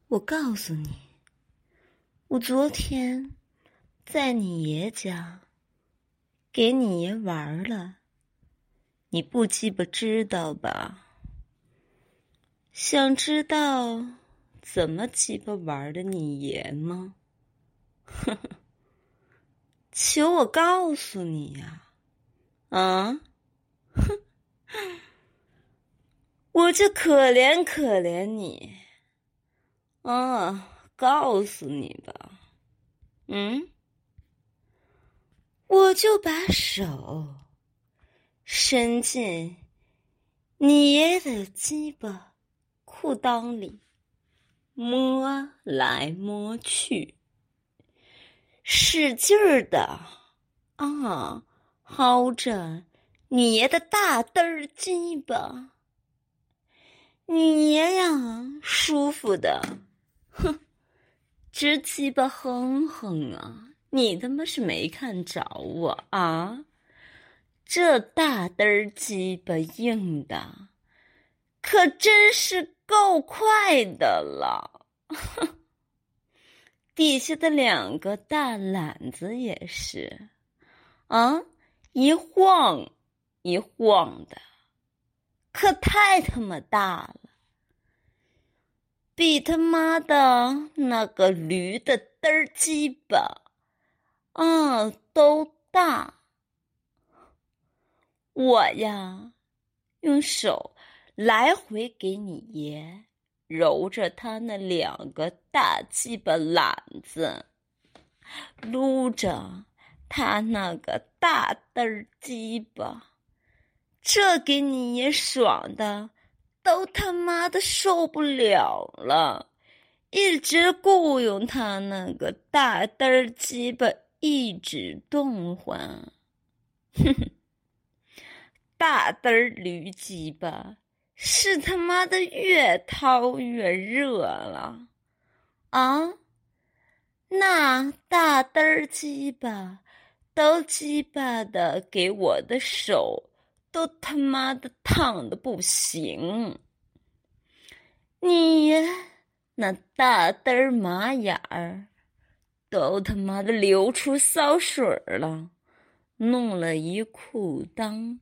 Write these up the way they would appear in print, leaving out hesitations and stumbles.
我告诉你，我昨天在你爷家给你爷玩了，你不鸡巴知道吧？想知道怎么鸡巴玩的你爷吗？呵呵，求我告诉你呀！啊，哼，我就可怜可怜你啊！告诉你吧，我就把手伸进你爷的鸡巴裤裆里，摸来摸去，使劲儿的薅着你爷的大嘚儿鸡巴。你爷呀，舒服的，直鸡巴哼哼啊！你他妈是没看着我啊？这大嘚儿鸡巴硬的，可真是够快的了。底下的两个大懒子也是，一晃一晃的，可太他妈大了，比他妈的那个驴的嘚儿鸡巴都大。我呀，用手来回给你爷揉着他那两个大鸡巴懒子，撸着他那个大嘚儿鸡巴，这给你爷爽的都他妈的受不了了，一直雇佣他那个大嘚儿鸡巴一直动唤。哼哼，大嘚儿驴鸡巴是他妈的越掏越热了啊！那大嘚儿鸡巴都鸡巴的给我的手都他妈的烫的不行。你那大嘚儿马眼儿都他妈的流出骚水了，弄了一裤裆，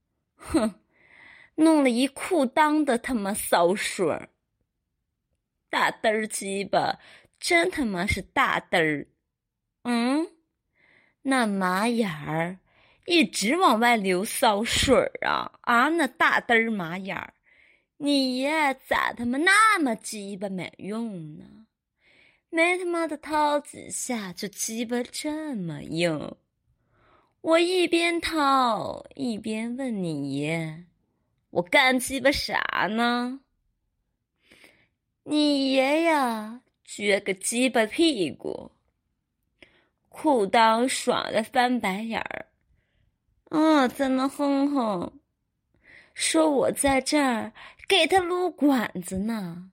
弄了一裤裆的他妈骚水儿。大嘚儿鸡巴真他妈是大嘚儿，那马眼儿一直往外流骚水儿那大嘚儿马眼儿，你爷咋他妈那么鸡巴没用呢？没他妈的掏几下就鸡巴这么硬。我一边掏一边问你爷，我干鸡巴啥呢？你爷呀，撅个鸡巴屁股，裤裆爽的翻白眼儿，在那哼哼，说我在这儿给他撸管子呢，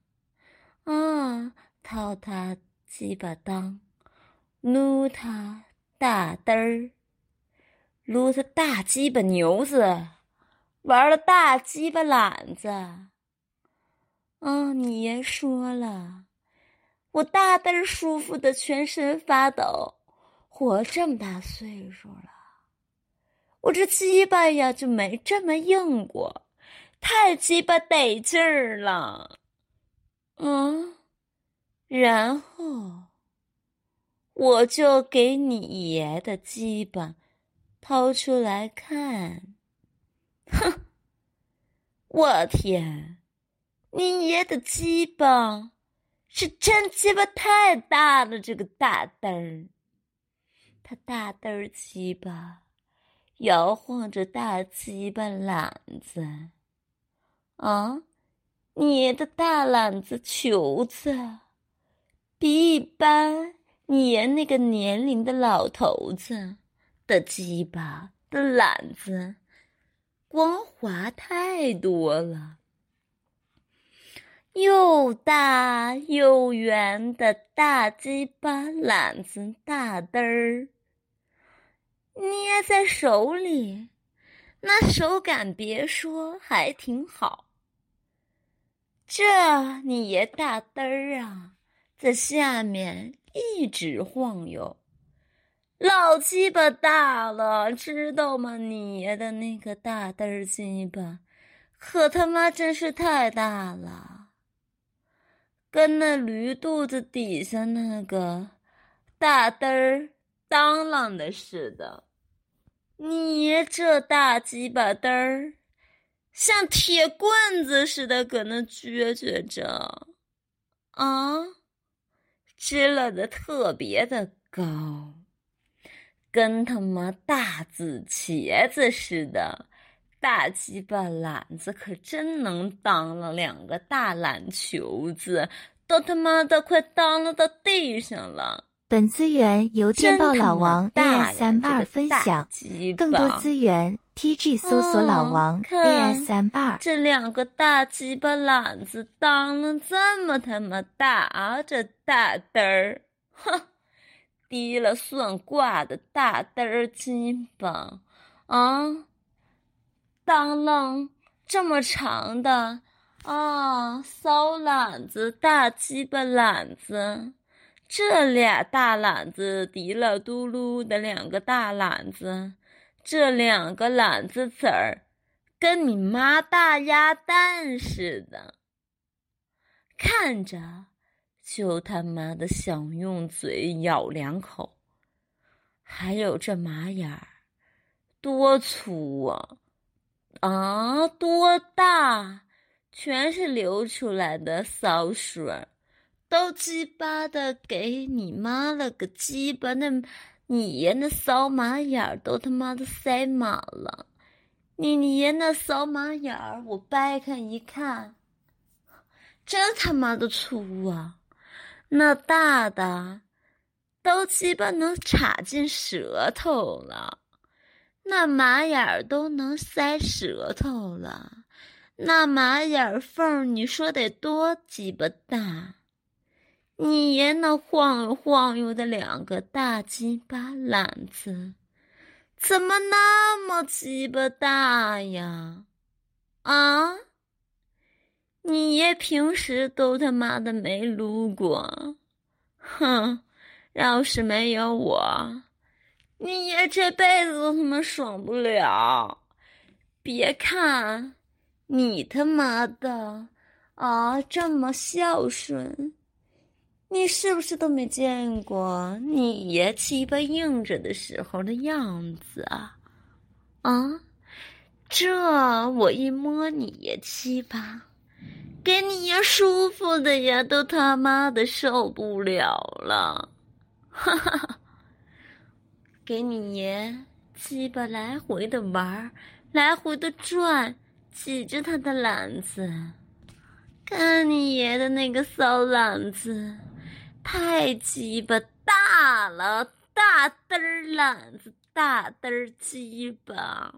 掏他鸡巴裆，撸他大嘚儿，撸他大鸡巴牛子，玩了大鸡巴懒子。你爷说了，我大嘚儿舒服的全身发抖，活这么大岁数了，我这鸡巴呀就没这么硬过，太鸡巴得劲儿了。然后我就给你爷的鸡巴掏出来看，我天，你爷的鸡巴是真鸡巴太大了，这个大嘚儿，他大嘚儿鸡巴摇晃着大鸡巴懒子，你爷的大懒子球子比一般你爷那个年龄的老头子的鸡巴的懒子光滑太多了。又大又圆的大鸡巴懒子大嘚儿，捏在手里，那手感别说还挺好。这你爷大嘚儿在下面一直晃悠。老鸡巴大了，知道吗？你爷的那个大嘚儿鸡巴，可他妈真是太大了，跟那驴肚子底下那个大嘚儿当啷的似的。你爷这大鸡巴嘚儿，像铁棍子似的搁那撅撅着，支了的特别的高。跟他妈大紫茄子似的，大鸡巴篮子可真能当了2个大篮球子，都他妈的快当了到地上了。 本资源由电报老王 AS32 分享，更多资源 TG 搜索老王 AS32。 这2个大鸡巴篮子当了这么他妈大，这大嘚儿，哼！低了算卦的大嘚儿鸡巴，当啷这么长的骚篮子，大鸡巴篮子，这俩大篮子滴了嘟噜的2个大篮子，这2个篮子籽儿跟你妈大鸭蛋似的，看着就他妈的想用嘴咬2口。还有这马眼儿多粗多大，全是流出来的骚水，都鸡巴的给你妈了个鸡巴，那你爷那骚马眼儿都他妈的塞满了。你爷那骚马眼儿我掰开一看，真他妈的粗啊，那大的都鸡巴能插进舌头了，那马眼儿都能塞舌头了，那马眼缝你说得多鸡巴大？你爷那晃悠晃悠的2个大鸡巴篮子，怎么那么鸡巴大呀？你爷平时都他妈的没撸过，哼！要是没有我，你爷这辈子都他妈爽不了。别看你他妈的这么孝顺，你是不是都没见过你爷鸡巴硬着的时候的样子这我一摸你爷鸡巴，给你爷舒服的呀，都他妈的受不了了。哈哈，给你爷鸡巴来回的玩，来回的转，挤着他的篮子。看你爷的那个骚篮子，太鸡巴大了，大嘚儿篮子，大嘚儿鸡巴。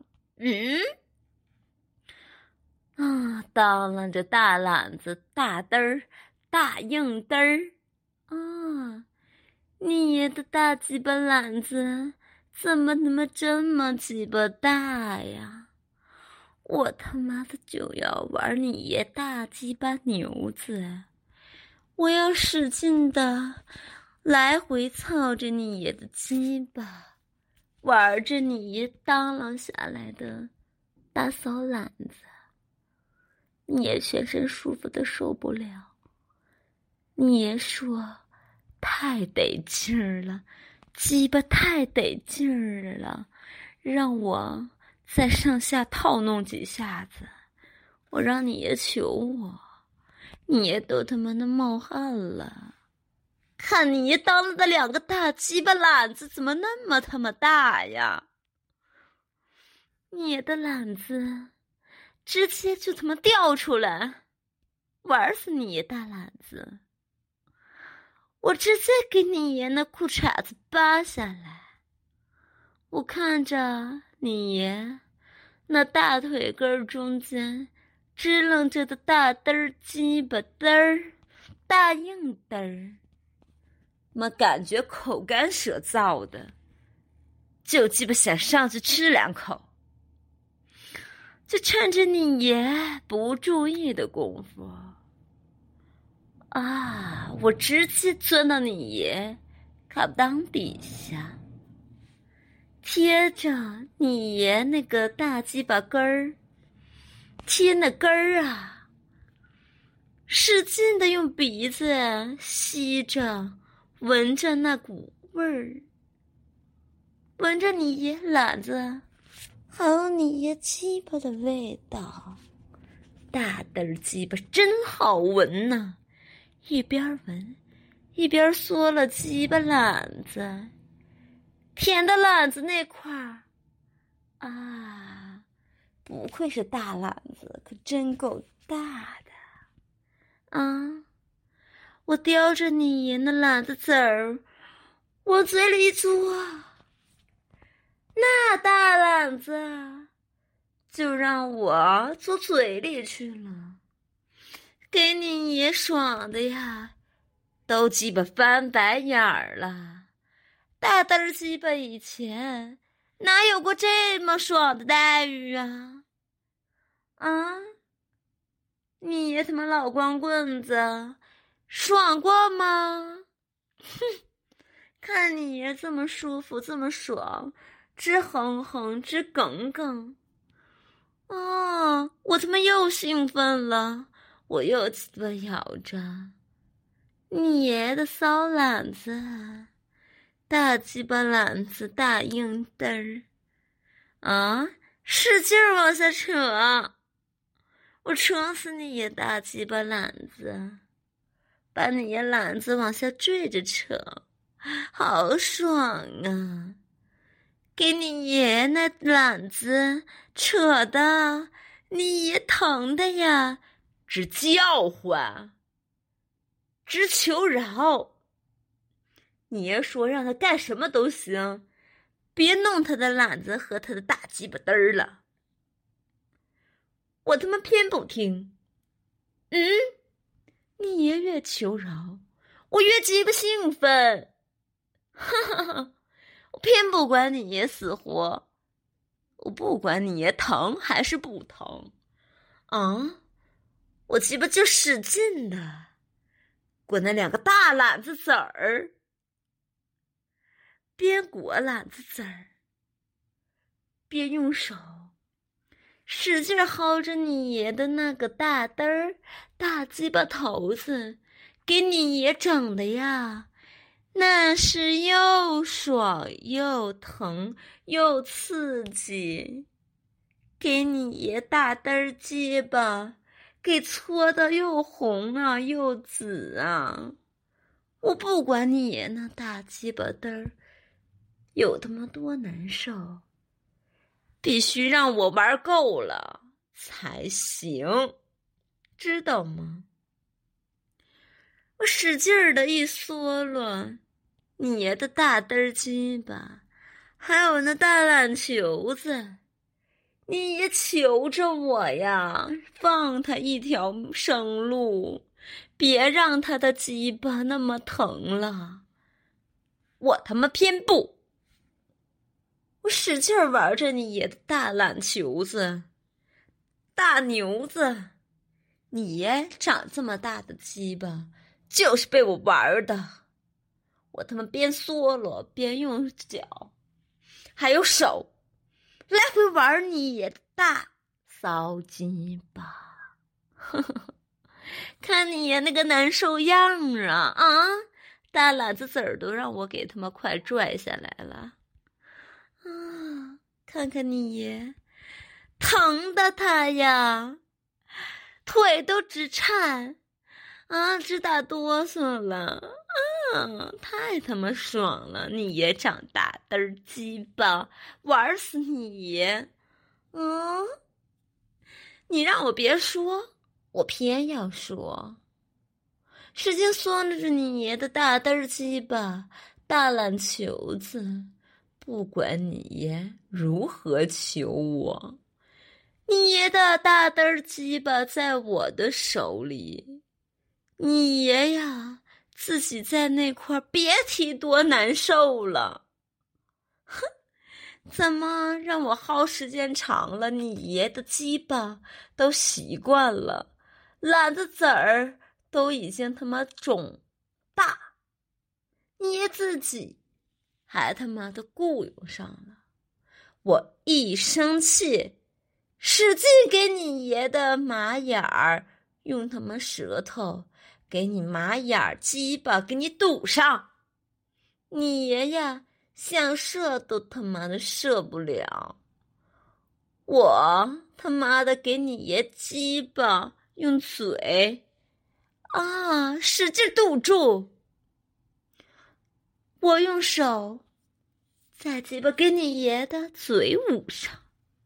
当啷着大篮子，大嘚儿，大硬嘚儿你爷的大鸡巴篮子怎么他妈这么鸡巴大呀？我他妈的就要玩你爷大鸡巴牛子，我要使劲的来回操着你爷的鸡巴，玩着你爷当啷下来的大骚篮子，你爷全身舒服的受不了。你爷说太得劲儿了，鸡巴太得劲儿了，让我再上下套弄几下子，我让你爷求我，你爷都他妈的冒汗了。看你爷当了的2个大鸡巴篮子怎么那么他妈大呀？你爷的篮子直接就他妈掉出来，玩死你爷大篮子！我直接给你爷那裤衩子扒下来，我看着你爷那大腿根中间支棱着的大嘚儿鸡巴嘚儿，大硬嘚儿，妈感觉口干舌燥的，就鸡巴想上去吃2口。就趁着你爷不注意的功夫我直接钻到你爷卡裆底下，贴着你爷那个大鸡巴根儿，贴那根儿啊，使劲的用鼻子吸着，闻着那股味儿，闻着你爷懒子还有你爷鸡巴的味道，大嘚儿鸡巴真好闻呐！一边闻一边缩了鸡巴懒子，舔的懒子那块儿啊，不愧是大懒子，可真够大的啊！我叼着你爷那懒子籽儿往嘴里一嘬，那大懒子就让我嘬嘴里去了，给你爷爽的呀，都鸡巴翻白眼儿了。大嘚儿鸡巴以前哪有过这么爽的待遇啊？啊，你爷他妈老光棍子爽过吗？哼，看你爷这么舒服这么爽，直哼哼直梗梗，哦，我他妈又兴奋了，我又鸡巴咬着你爷的骚懒子，大鸡巴懒子大硬嘚儿啊，使劲往下扯，我扯死你爷大鸡巴懒子，把你爷懒子往下坠着扯，好爽啊！给你爷那懒子扯的你爷疼的呀，直叫唤，直求饶。你爷说让他干什么都行，别弄他的懒子和他的大鸡巴嘚儿了。我他妈偏不听。你爷越求饶，我越鸡巴兴奋。哈哈哈，我偏不管你爷死活，我不管你爷疼还是不疼啊，我鸡巴就使劲的裹那两个大懒子籽儿，边裹懒子籽儿边用手使劲薅着你爷的那个大嘚儿大鸡巴头子，给你爷整的呀，那是又爽又疼又刺激，给你爷大嘚儿鸡巴给搓的又红啊又紫啊！我不管你爷那大鸡巴嘚儿有他妈多难受，必须让我玩够了才行，知道吗？我使劲儿的一缩了你爷的大嘚儿鸡巴，还有那大懒球子，你爷求着我呀，放他一条生路，别让他的鸡巴那么疼了。我他妈偏不，我使劲玩着你爷的大懒球子，大牛子，你爷长这么大的鸡巴就是被我玩的。我他妈边缩了边用脚还有手来回玩你爷的大骚鸡巴，看你爷那个难受样啊！大懒子籽儿都让我给他妈快拽下来了啊！看看你爷疼的他呀，腿都直颤啊，直打哆嗦了啊！太他妈爽了！你爷长大嘚儿鸡巴，玩死你爷！你让我别说，我偏要说。使劲缩着你爷的大嘚儿鸡巴，大懒球子，不管你爷如何求我，你爷的大嘚儿鸡巴在我的手里，你爷呀自己在那块别提多难受了。哼，怎么让我薅时间长了，你爷的鸡巴都习惯了，懒子籽儿都已经他妈肿爷自己还他妈的雇佣上了。我一生气，使劲给你爷的马眼儿，用他妈舌头给你马眼儿鸡巴给你堵上，你爷呀想射都他妈的射不了。我他妈的给你爷鸡巴用嘴使劲堵住，我用手再鸡巴给你爷的嘴捂上。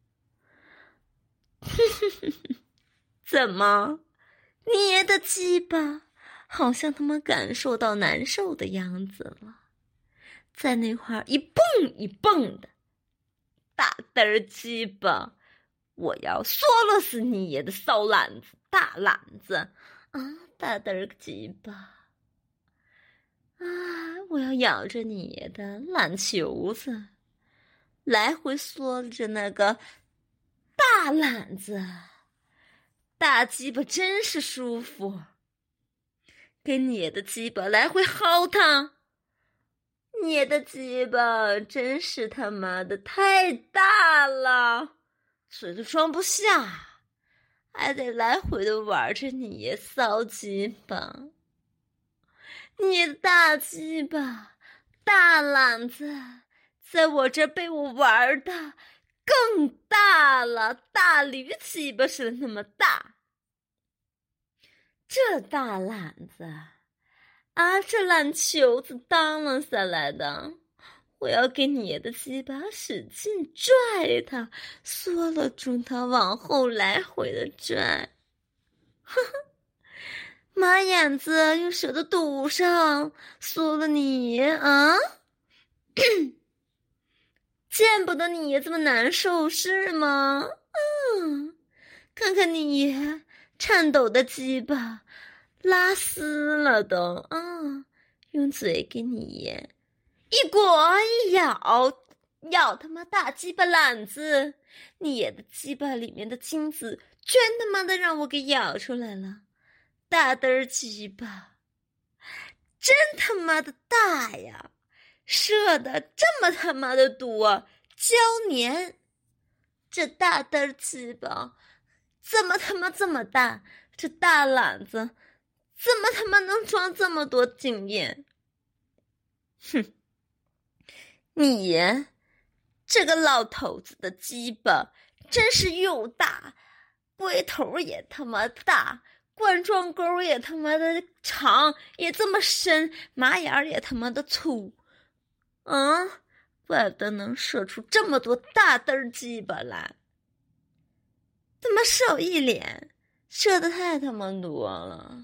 怎么，你爷的鸡巴好像他妈感受到难受的样子了，在那块儿一蹦一蹦的，大嘚儿鸡巴，我要嗦了死你爷的骚懒子大懒子大嘚儿鸡巴我要咬着你爷的懒球子，来回嗦着那个大懒子，大鸡巴真是舒服，给你爷的鸡巴来回薅它，你爷的鸡巴真是他妈的太大了，嘴都装不下，还得来回的玩着你爷骚鸡巴。你的大鸡巴大懒子在我这被我玩的更大了，大驴鸡巴似的那么大。这大懒子这懒球子当了下来的，我要给你爷的鸡巴使劲拽它，缩了住它，往后来回的拽。马眼子用舌头堵上，缩了你见不得你爷这么难受是吗？看看你爷颤抖的鸡巴拉丝了都用嘴给你爷一裹一咬，咬他妈大鸡巴懒子，你爷的鸡巴里面的精子全他妈的让我给咬出来了，大嘚儿鸡巴真他妈的大呀，射的这么他妈的多，胶粘，这大嘚儿鸡巴怎么他妈这么大，这大懒子怎么他妈能装这么多经验？哼，你爷这个老头子的鸡巴真是又大，龟头也他妈大，冠状沟也他妈的长，也这么深，马眼也他妈的粗怪不得能射出这么多大嘚儿鸡巴来，他妈手一脸射的太他妈多了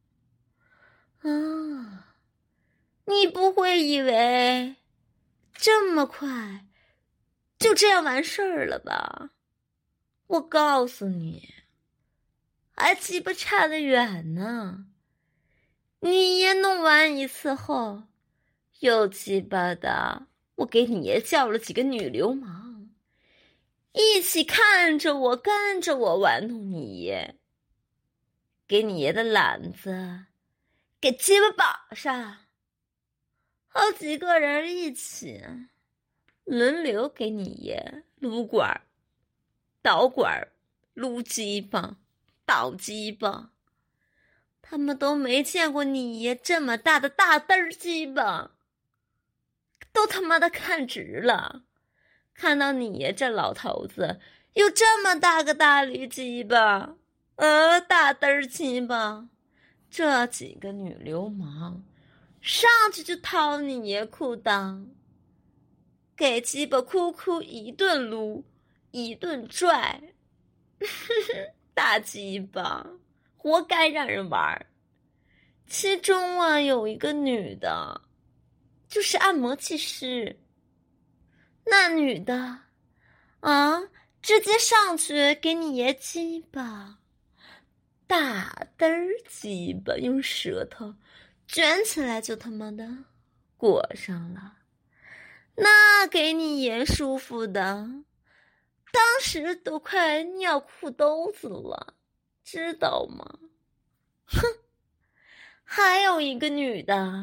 你不会以为这么快就这样完事儿了吧？我告诉你，还鸡巴差得远呢。你爷弄完一次后，又鸡巴的我给你爷叫了几个女流氓，一起看着我跟着我玩弄你爷，给你爷的懒子给鸡巴绑上，好几个人一起轮流给你爷撸管导管撸鸡巴倒鸡巴，他们都没见过你爷这么大的大嘚儿鸡巴，都他妈的看直了，看到你爷这老头子有这么大个大驴鸡巴大嘚儿鸡巴，这几个女流氓上去就掏你爷裤裆，给鸡巴哭哭一顿撸一顿拽大鸡巴活该让人玩。其中有一个女的就是按摩技师，那女的直接上去给你爷鸡巴大嘚儿鸡巴用舌头卷起来就他妈的裹上了，那给你爷舒服的当时都快尿裤兜子了，知道吗？哼，还有一个女的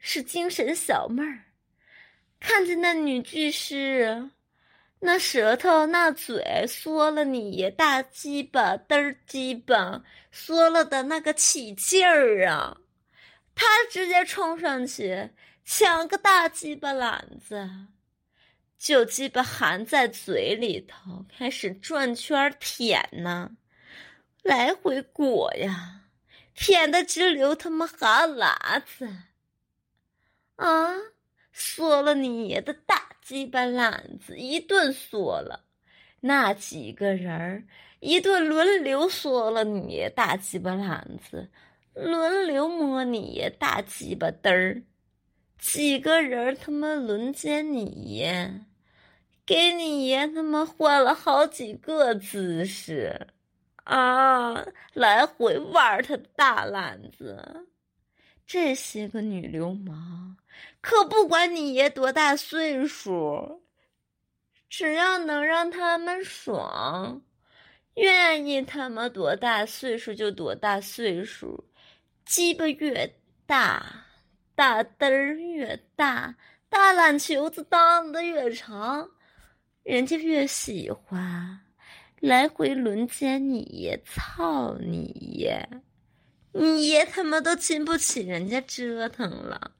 是精神小妹儿，看见那女巨狮，那舌头那嘴缩了你爷大鸡巴嘚儿鸡巴，缩了的那个起劲儿啊！他直接冲上去抢个大鸡巴篮子，就鸡巴含在嘴里头，开始转圈舔呢，来回裹呀，舔得直流他妈哈喇子啊！缩了你爷的大鸡巴篮子，一顿缩了，那几个人一顿轮流缩了你爷大鸡巴篮子，轮流摸你爷大鸡巴嘚儿，几个人他妈轮奸你爷，给你爷他妈换了好几个姿势啊，来回玩他的大篮子。这些个女流氓可不管你爷多大岁数，只要能让他们爽，愿意他妈多大岁数就多大岁数，鸡巴越大，大嘚儿越大，大篮球子荡得越长，人家越喜欢，来回轮奸你爷，操你爷，你爷他妈都经不起人家折腾了。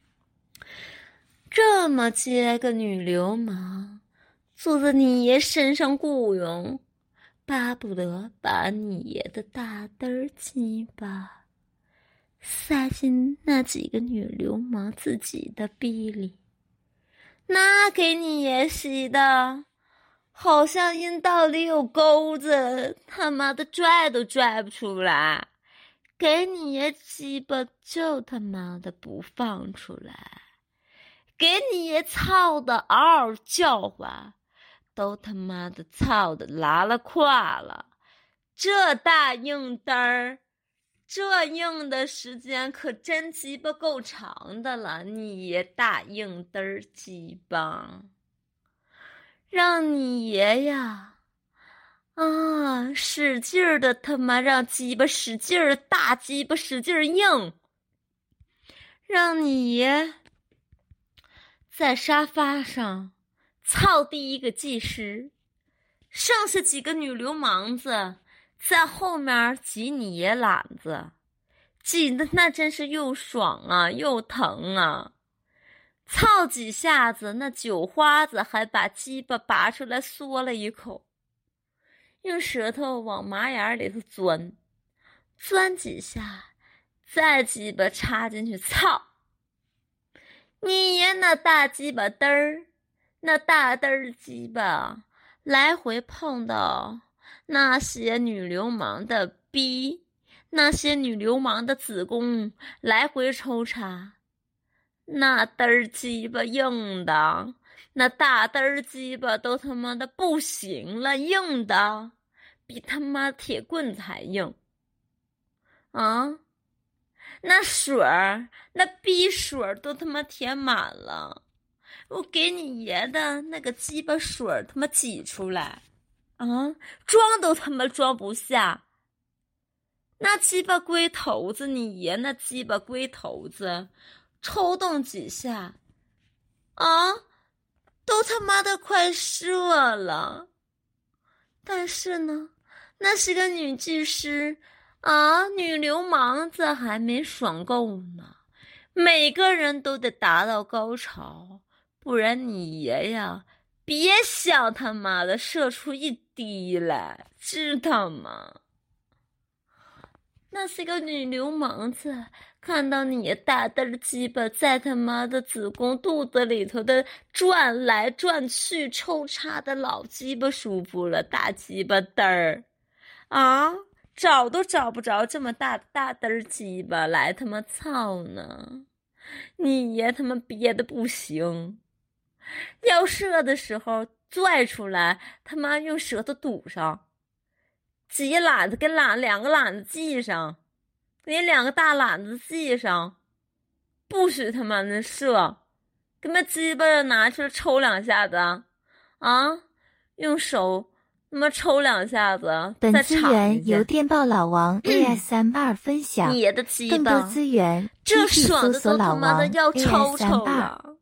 这么些个女流氓坐在你爷身上雇佣，巴不得把你爷的大嘚儿鸡巴塞进那几个女流氓自己的逼里，那给你爷吸的好像阴道里有钩子，他妈的拽都拽不出来，给你爷鸡巴就他妈的不放出来，给你爷操的嗷嗷叫唤，都他妈的操的拉了胯了。这大硬嘚儿，这硬的时间可真鸡巴够长的了，你爷大硬嘚儿鸡巴，让你爷呀使劲儿的他妈让鸡巴使劲儿，大鸡巴使劲儿硬，让你爷在沙发上操第一个技师，剩下几个女流氓子在后面挤你爷篮子，挤的那真是又爽啊又疼啊，操几下子那酒花子还把鸡巴拔出来嗦了一口，用舌头往马眼里头钻，钻几下再鸡巴插进去操。你爷那大鸡巴嘚儿，那大嘚儿鸡巴来回碰到那些女流氓的逼，那些女流氓的子宫来回抽插，那嘚儿鸡巴硬的，那大嘚儿鸡巴都他妈的不行了，硬的比他妈铁棍才硬啊！那水儿，那逼水儿都他妈填满了，我给你爷的那个鸡巴水儿他妈挤出来啊，装都他妈装不下。那鸡巴龟头子，你爷那鸡巴龟头子抽动几下啊，都他妈的快射了。但是呢，那是个女技师啊，女流氓子还没爽够呢，每个人都得达到高潮，不然你爷呀别想他妈的射出一滴来，知道吗？那是个女流氓子看到你大嘚儿鸡巴在他妈的子宫肚子里头的转来转去，抽插的老鸡巴舒服了，大鸡巴嘚儿啊，找都找不着这么大大嘚儿鸡巴来他妈操呢，你爷他妈憋得不行，要射的时候拽出来，他妈用舌头堵上，挤篮子跟两个篮子系上，给两个大篮子系上，不许他妈的射，给妈鸡巴拿出来抽两下子啊，用手那么抽2下子， 本资源由电报老王 AS32 分享。 你的鸡巴， 更多资源， 这搜索老王 AS32。